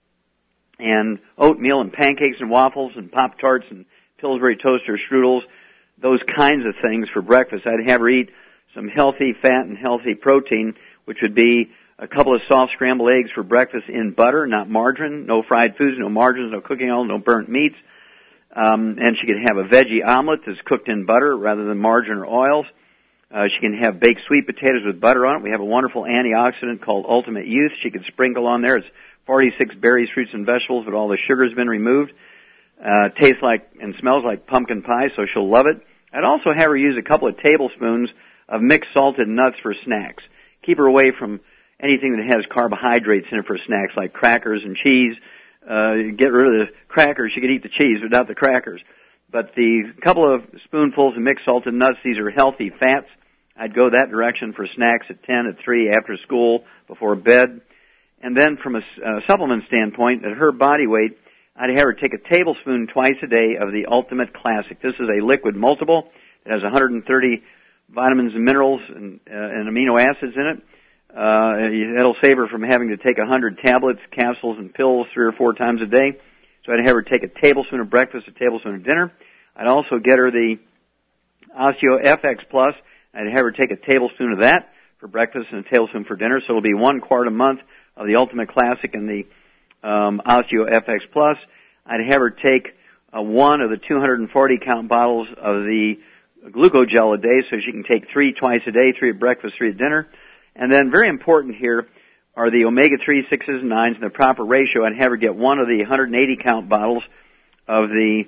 and oatmeal and pancakes and waffles and Pop-Tarts and Pillsbury toaster strudels, those kinds of things for breakfast. I'd have her eat some healthy fat and healthy protein, which would be a couple of soft scrambled eggs for breakfast in butter, not margarine, no fried foods, no margarines, no cooking oil, no burnt meats. Um, and she could have a veggie omelet that's cooked in butter rather than margarine or oils. Uh, she can have baked sweet potatoes with butter on it. We have a wonderful antioxidant called Ultimate Youth. She could sprinkle on there. It's forty-six berries, fruits, and vegetables, but all the sugar's been removed. Uh, tastes like and smells like pumpkin pie, so she'll love it. I'd also have her use a couple of tablespoons of mixed salted nuts for snacks. Keep her away from anything that has carbohydrates in it for snacks, like crackers and cheese. Uh, get rid of the crackers. She could eat the cheese, but not the crackers. But the couple of spoonfuls of mixed salted nuts, these are healthy fats. I'd go that direction for snacks at ten, at three, after school, before bed. And then from a uh, supplement standpoint, at her body weight, I'd have her take a tablespoon twice a day of the Ultimate Classic. This is a liquid multiple. It has one hundred thirty vitamins and minerals and, uh, and amino acids in it. Uh, it'll save her from having to take one hundred tablets, capsules, and pills three or four times a day. So I'd have her take a tablespoon of breakfast, a tablespoon of dinner. I'd also get her the Osteo F X Plus. I'd have her take a tablespoon of that for breakfast and a tablespoon for dinner. So it'll be one quart a month of the Ultimate Classic and the um, Osteo F X Plus. I'd have her take uh, one of the two hundred forty count bottles of the glucogel a day, so she can take three twice a day, three at breakfast, three at dinner. And then very important here are the omega three, sixes, and nines in the proper ratio, and have her get one of the one hundred eighty count bottles of the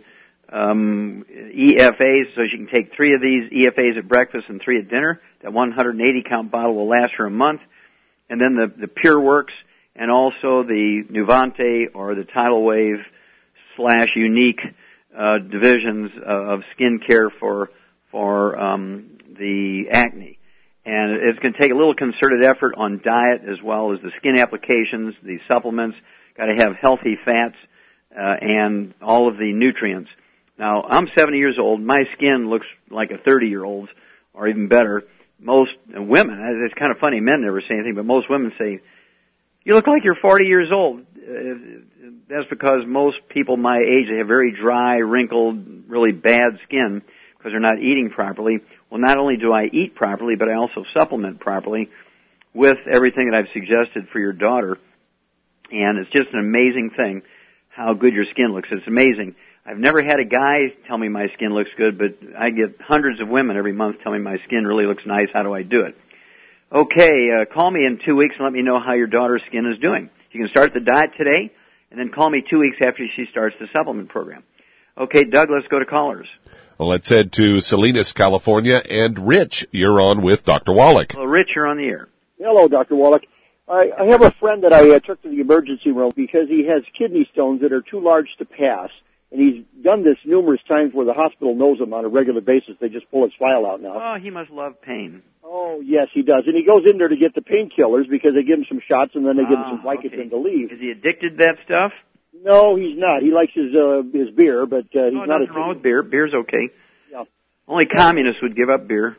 um, E F As, so she can take three of these E F As at breakfast and three at dinner. That one hundred eighty count bottle will last her a month. And then the, the Pure Works, and also the Nuvante or the Tidal Wave slash Unique uh, divisions of skin care for for um, the acne. And it's going to take a little concerted effort on diet as well as the skin applications, the supplements. Got to have healthy fats uh, and all of the nutrients. Now, I'm seventy years old. My skin looks like a thirty-year-old's, or even better. Most women, it's kind of funny, men never say anything, but most women say, you look like you're forty years old. Uh, that's because most people my age, they have very dry, wrinkled, really bad skin because they're not eating properly. Well, not only do I eat properly, but I also supplement properly with everything that I've suggested for your daughter. And it's just an amazing thing how good your skin looks. It's amazing. I've never had a guy tell me my skin looks good, but I get hundreds of women every month tell me my skin really looks nice. How do I do it? Okay, uh, call me in two weeks and let me know how your daughter's skin is doing. You can start the diet today, and then call me two weeks after she starts the supplement program. Okay, Doug, let's go to callers. Well, let's head to Salinas, California, and Rich, you're on with Doctor Wallach. Well, Rich, you're on the air. Hello, Doctor Wallach. I, I have a friend that I uh, took to the emergency room because he has kidney stones that are too large to pass, and he's done this numerous times where the hospital knows him on a regular basis. They just pull his file out now. Oh, he must love pain. Oh, yes, he does. And he goes in there to get the painkillers because they give him some shots and then they give him some Vicodin okay. to leave. Is he addicted to that stuff? No, he's not. He likes his uh, his beer, but uh, he's oh, not. Nothing wrong with beer. Beer's okay. Yeah. Only communists would give up beer.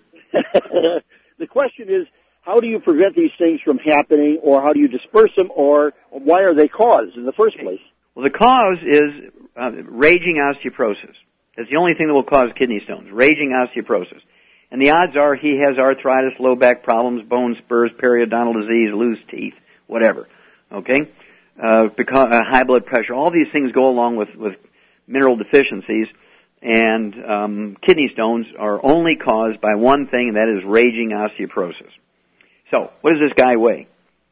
The question is, how do you prevent these things from happening, or how do you disperse them, or why are they caused in the first place? Well, the cause is uh, raging osteoporosis. That's the only thing that will cause kidney stones, raging osteoporosis. And the odds are he has arthritis, low back problems, bone spurs, periodontal disease, loose teeth, whatever. Okay? Uh, because, uh, high blood pressure. All these things go along with, with mineral deficiencies. And um, kidney stones are only caused by one thing, and that is raging osteoporosis. So, what does this guy weigh?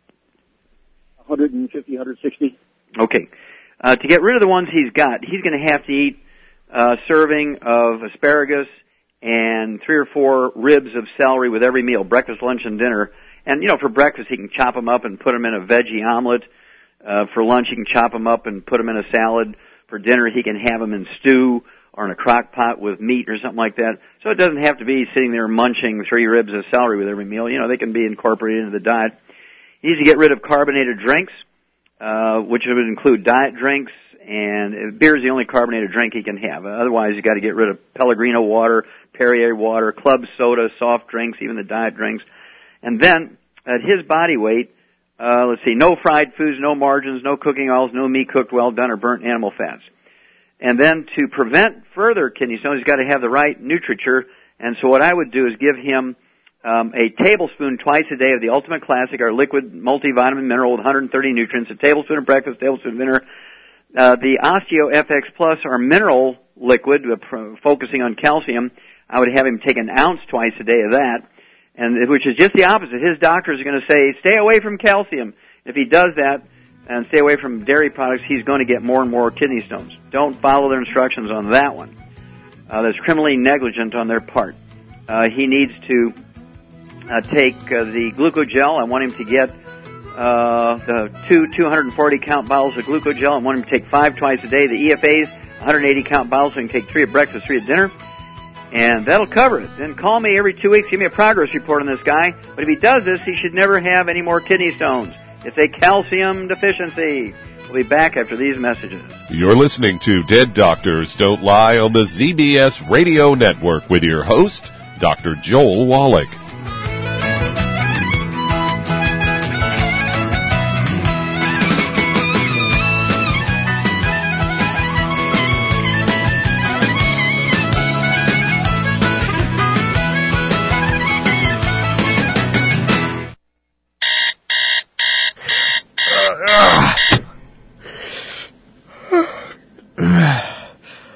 one fifty, one sixty. Okay. Uh, to get rid of the ones he's got, he's going to have to eat a serving of asparagus and three or four ribs of celery with every meal, breakfast, lunch, and dinner. And, you know, for breakfast, he can chop them up and put them in a veggie omelet. Uh, for lunch, he can chop them up and put them in a salad. For dinner, he can have them in stew or in a crock pot with meat or something like that. So it doesn't have to be sitting there munching three ribs of celery with every meal. You know, they can be incorporated into the diet. He needs to get rid of carbonated drinks, uh, which would include diet drinks, and beer is the only carbonated drink he can have. Otherwise, you got to get rid of Pellegrino water, Perrier water, club soda, soft drinks, even the diet drinks. And then, at his body weight, uh, let's see, no fried foods, no margarines, no cooking oils, no meat cooked well done or burnt animal fats. And then to prevent further kidney stones, he's got to have the right nutriture. And so what I would do is give him um, a tablespoon twice a day of the Ultimate Classic, our liquid multivitamin mineral with one hundred thirty nutrients, a tablespoon at breakfast, a tablespoon at dinner. Uh, the Osteo F X Plus, our mineral liquid, uh, pro- focusing on calcium, I would have him take an ounce twice a day of that, and which is just the opposite. His doctors are going to say, stay away from calcium. If he does that, and stay away from dairy products, he's going to get more and more kidney stones. Don't follow their instructions on that one. Uh, that's criminally negligent on their part. Uh, he needs to uh, take uh, the glucogel. I want him to get uh, the two two hundred forty count bottles of glucogel. I want him to take five twice a day. The E F As, one hundred eighty count bottles, so he can take three at breakfast, three at dinner. And that'll cover it. Then call me every two weeks, give me a progress report on this guy. But if he does this, he should never have any more kidney stones. It's a calcium deficiency. We'll be back after these messages. You're listening to Dead Doctors Don't Lie on the Z B S Radio Network with your host, Doctor Joel Wallach.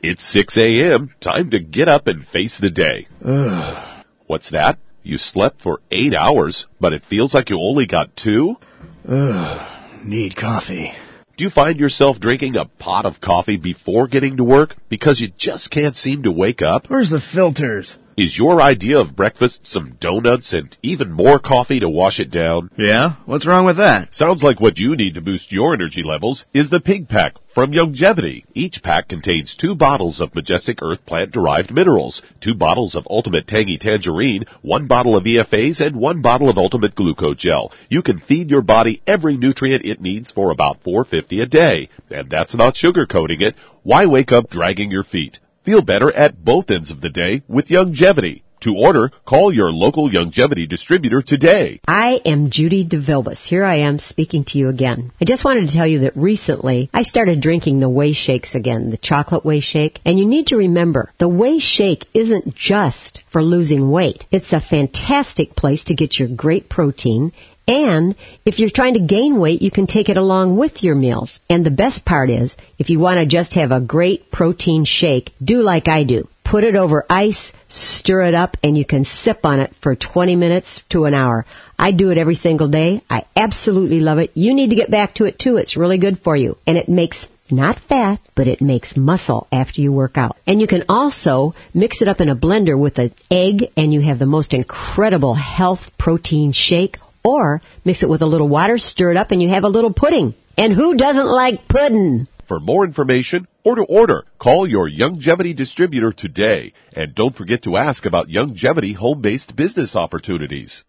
It's six a.m. Time to get up and face the day. Ugh. What's that? You slept for eight hours, but it feels like you only got two? Ugh. Need coffee. Do you find yourself drinking a pot of coffee before getting to work because you just can't seem to wake up? Where's the filters? Is your idea of breakfast some donuts and even more coffee to wash it down? Yeah? What's wrong with that? Sounds like what you need to boost your energy levels is the Pig Pack from Youngevity. Each pack contains two bottles of Majestic Earth plant-derived minerals, two bottles of Ultimate Tangy Tangerine, one bottle of E F As, and one bottle of Ultimate Glucose Gel. You can feed your body every nutrient it needs for about four dollars and fifty cents a day. And that's not sugarcoating it. Why wake up dragging your feet? Feel better at both ends of the day with Youngevity. To order, call your local Youngevity distributor today. I am Judy DeVilbus. Here I am speaking to you again. I just wanted to tell you that recently I started drinking the Whey Shakes again, the chocolate Whey Shake. And you need to remember, the Whey Shake isn't just for losing weight. It's a fantastic place to get your great protein. And if you're trying to gain weight, you can take it along with your meals. And the best part is, if you want to just have a great protein shake, do like I do. Put it over ice, stir it up, and you can sip on it for twenty minutes to an hour. I do it every single day. I absolutely love it. You need to get back to it, too. It's really good for you. And it makes not fat, but it makes muscle after you work out. And you can also mix it up in a blender with an egg, and you have the most incredible health protein shake. Or mix it with a little water, stir it up, and you have a little pudding. And who doesn't like pudding? For more information or to order, call your Youngevity distributor today. And don't forget to ask about Youngevity home-based business opportunities.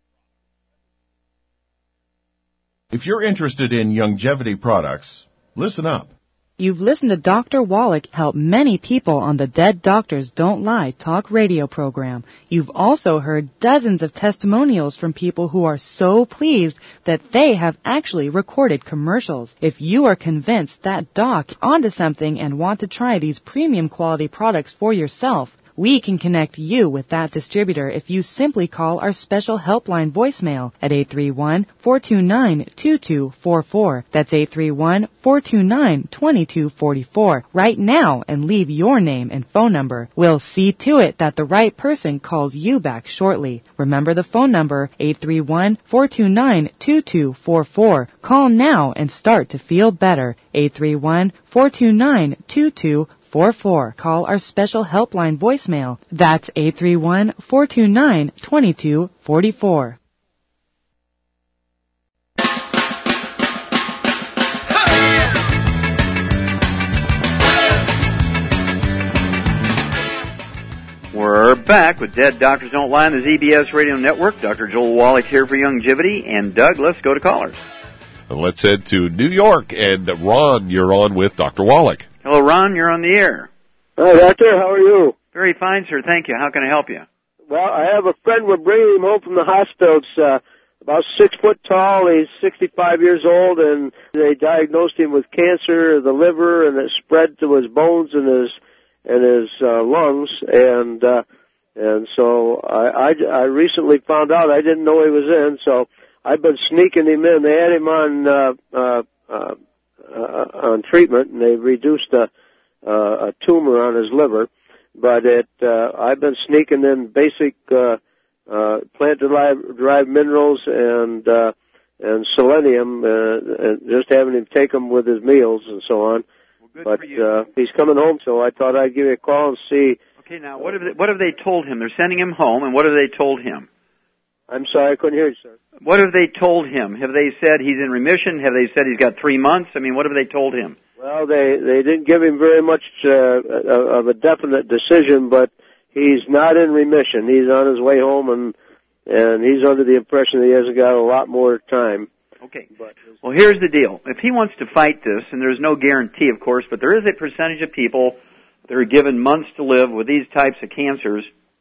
If you're interested in Youngevity products, listen up. You've listened to Doctor Wallach help many people on the Dead Doctors Don't Lie talk radio program. You've also heard dozens of testimonials from people who are so pleased that they have actually recorded commercials. If you are convinced that Doc is onto something and want to try these premium quality products for yourself, we can connect you with that distributor if you simply call our special helpline voicemail at eight three one, four two nine, two two four four. That's eight three one, four two nine, two two four four. Right now and leave your name and phone number. We'll see to it that the right person calls you back shortly. Remember the phone number, eight three one, four two nine, two two four four. Call now and start to feel better. eight three one, four two nine, two two four four. Call our special helpline voicemail. That's eight three one, four two nine, two two four four. We're back with Dead Doctors Don't Lie on the Z B S Radio Network. Doctor Joel Wallach here for Youngevity. And Doug, let's go to callers. Let's head to New York. And Ron, you're on with Doctor Wallach. Hello, Ron. You're on the air. Hi, Doctor. How are you? Very fine, sir. Thank you. How can I help you? Well, I have a friend. We're bringing him home from the hospital. It's uh, about six foot tall. He's sixty-five years old, and they diagnosed him with cancer of the liver, and it spread to his bones and his and his uh, lungs. And uh, and so I, I I recently found out. I didn't know he was in, so I've been sneaking him in. They had him on uh, uh, uh, uh, on treatment, and they reduced a, uh, a tumor on his liver. But it, uh, I've been sneaking in basic uh, uh, plant-derived minerals and uh, and selenium, uh, and just having him take them with his meals and so on. Well, good but for you. Uh, he's coming home, so I thought I'd give you a call and see. Okay, now what have they, what have they told him? They're sending him home, and what have they told him? I'm sorry, I couldn't hear you, sir. What have they told him? Have they said he's in remission? Have they said he's got three months? I mean, what have they told him? Well, they they didn't give him very much uh, of a definite decision, but he's not in remission. He's on his way home, and and he's under the impression that he hasn't got a lot more time. Okay. Well, here's the deal. If he wants to fight this, and there's no guarantee, of course, but there is a percentage of people that are given months to live with these types of cancers,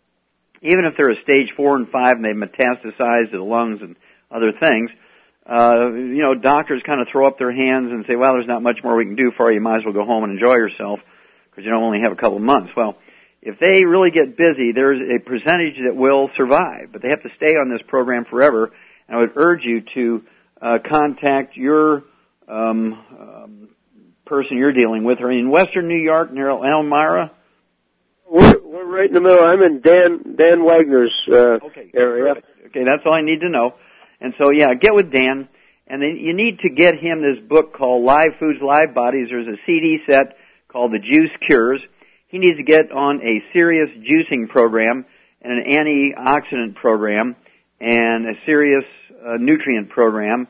even if they're a stage four and five and they've metastasized to the lungs and other things. Uh, you know, doctors kind of throw up their hands and say, well, there's not much more we can do for you. You might as well go home and enjoy yourself because you don't only have a couple of months. Well, if they really get busy, there's a percentage that will survive, but they have to stay on this program forever. And I would urge you to uh, contact your um, um, person you're dealing with, or in Western New York near Elmira. We're, we're right in the middle. I'm in Dan Dan Wagner's uh, okay, area. Perfect. Okay, that's all I need to know. And so, yeah, get with Dan. And then you need to get him this book called Live Foods, Live Bodies. There's a C D set called The Juice Cures. He needs to get on a serious juicing program and an antioxidant program and a serious uh, nutrient program.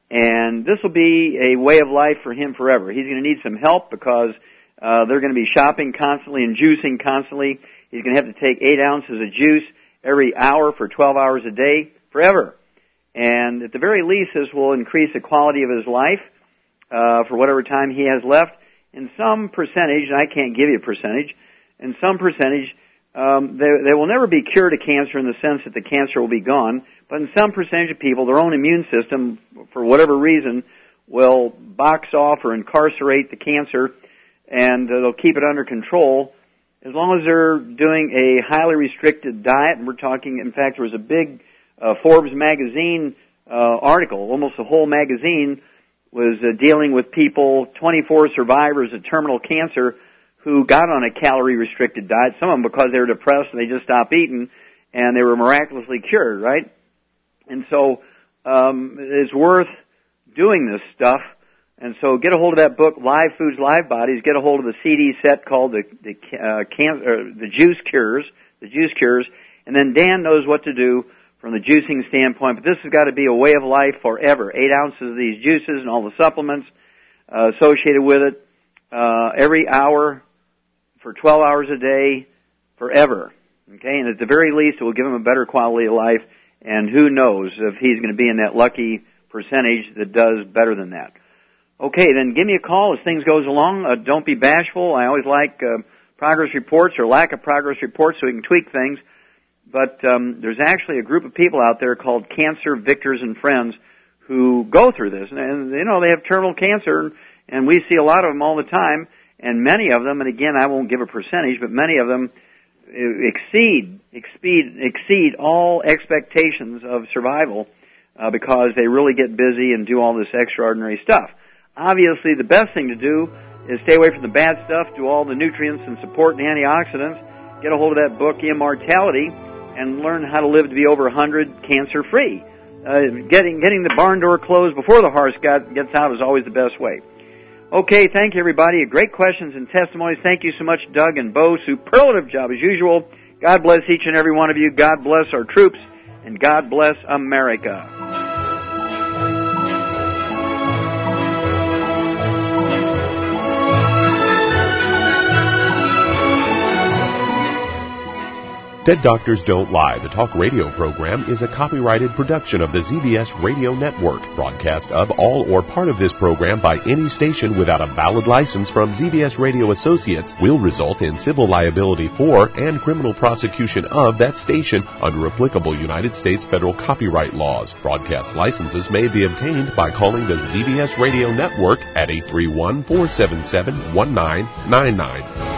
And this will be a way of life for him forever. He's going to need some help because uh, they're going to be shopping constantly and juicing constantly. He's going to have to take eight ounces of juice every hour for twelve hours a day forever. And at the very least, this will increase the quality of his life uh, for whatever time he has left. In some percentage, and I can't give you a percentage, in some percentage, um, they, they will never be cured of cancer in the sense that the cancer will be gone. But in some percentage of people, their own immune system, for whatever reason, will box off or incarcerate the cancer, and uh, they'll keep it under control as long as they're doing a highly restricted diet. And we're talking, in fact, there was a big uh, Forbes magazine uh, article, almost the whole magazine was uh, dealing with people, twenty-four survivors of terminal cancer who got on a calorie-restricted diet, some of them because they were depressed and they just stopped eating, and they were miraculously cured, right? And so um, it's worth doing this stuff. And so get a hold of that book, Live Foods, Live Bodies. Get a hold of the C D set called the the, uh, can, uh, the Juice Cures, the Juice Cures. And then Dan knows what to do from the juicing standpoint. But this has got to be a way of life forever. Eight ounces of these juices and all the supplements uh, associated with it uh, every hour for twelve hours a day forever. Okay, and at the very least, it will give him a better quality of life. And who knows if he's going to be in that lucky percentage that does better than that. Okay, then give me a call as things goes along. Uh, don't be bashful. I always like uh, progress reports or lack of progress reports so we can tweak things. But um, there's actually a group of people out there called Cancer Victors and Friends who go through this. And, and you know, they have terminal cancer, and we see a lot of them all the time. And many of them, and again, I won't give a percentage, but many of them exceed, exceed, exceed all expectations of survival uh, because they really get busy and do all this extraordinary stuff. Obviously, the best thing to do is stay away from the bad stuff, do all the nutrients and support and antioxidants, get a hold of that book, Immortality, and learn how to live to be over one hundred cancer-free. Uh, getting getting the barn door closed before the horse got, gets out is always the best way. Okay, thank you, everybody. Great questions and testimonies. Thank you so much, Doug and Bo. Superlative job as usual. God bless each and every one of you. God bless our troops, and God bless America. Dead Doctors Don't Lie, the talk radio program, is a copyrighted production of the Z B S Radio Network. Broadcast of all or part of this program by any station without a valid license from Z B S Radio Associates will result in civil liability for and criminal prosecution of that station under applicable United States federal copyright laws. Broadcast licenses may be obtained by calling the Z B S Radio Network at eight three one, four seven seven, one nine nine nine.